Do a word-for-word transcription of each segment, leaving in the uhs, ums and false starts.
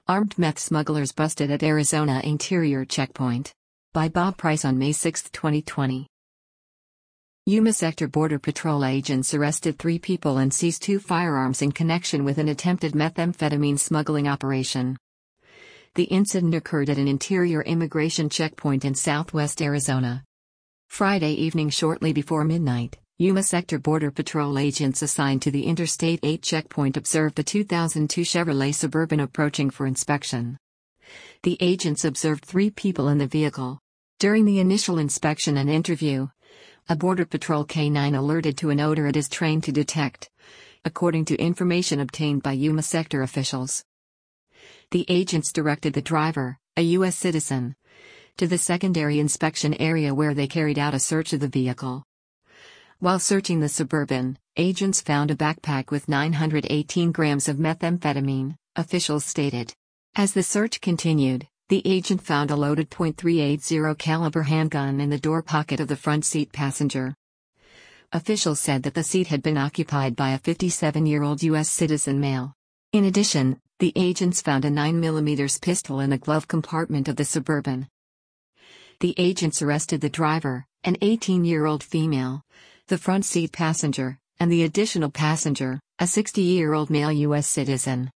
Armed meth smugglers busted at Arizona interior checkpoint. By Bob Price on May sixth, twenty twenty. Yuma Sector Border Patrol agents arrested three people and seized two firearms in connection with an attempted methamphetamine smuggling operation. The incident occurred at an interior immigration checkpoint in southwest Arizona. Friday evening shortly before midnight, Yuma Sector Border Patrol agents assigned to the Interstate eight checkpoint observed a two thousand two Chevrolet Suburban approaching for inspection. The agents observed three people in the vehicle. During the initial inspection and interview, a Border Patrol K nine alerted to an odor it is trained to detect, according to information obtained by Yuma Sector officials. The agents directed the driver, a U S citizen, to the secondary inspection area where they carried out a search of the vehicle. While searching the Suburban, agents found a backpack with nine hundred eighteen grams of methamphetamine, officials stated. As the search continued, the agent found a loaded point three eight zero caliber handgun in the door pocket of the front seat passenger. Officials said that the seat had been occupied by a fifty-seven-year-old U S citizen male. In addition, the agents found a nine millimeter pistol in the glove compartment of the Suburban. The agents arrested the driver, an eighteen-year-old female, the front seat passenger, and the additional passenger, a sixty-year-old male U S citizen.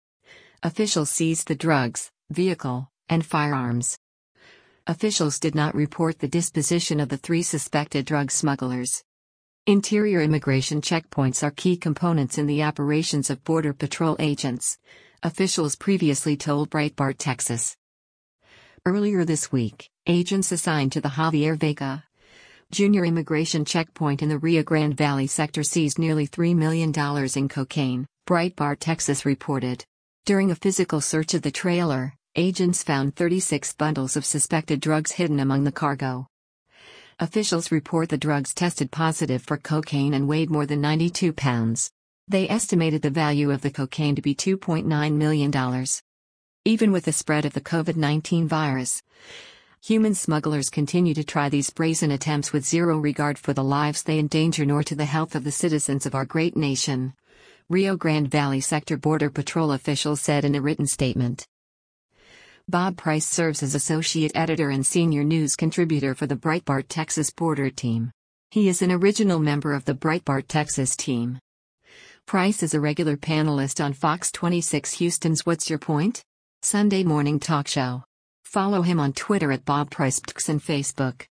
Officials seized the drugs, vehicle, and firearms. Officials did not report the disposition of the three suspected drug smugglers. Interior immigration checkpoints are key components in the operations of Border Patrol agents, officials previously told Breitbart Texas. Earlier this week, agents assigned to the Javier Vega Junior immigration checkpoint in the Rio Grande Valley sector seized nearly three million dollars in cocaine, Breitbart Texas reported. During a physical search of the trailer, agents found thirty-six bundles of suspected drugs hidden among the cargo. Officials report the drugs tested positive for cocaine and weighed more than ninety-two pounds. They estimated the value of the cocaine to be two point nine million dollars. Even with the spread of the COVID nineteen virus, human smugglers continue to try these brazen attempts with zero regard for the lives they endanger nor to the health of the citizens of our great nation, Rio Grande Valley Sector Border Patrol officials said in a written statement. Bob Price serves as associate editor and senior news contributor for the Breitbart Texas Border team. He is an original member of the Breitbart Texas team. Price is a regular panelist on Fox twenty-six Houston's What's Your Point? Sunday morning talk show. Follow him on Twitter at Bob Price and Facebook.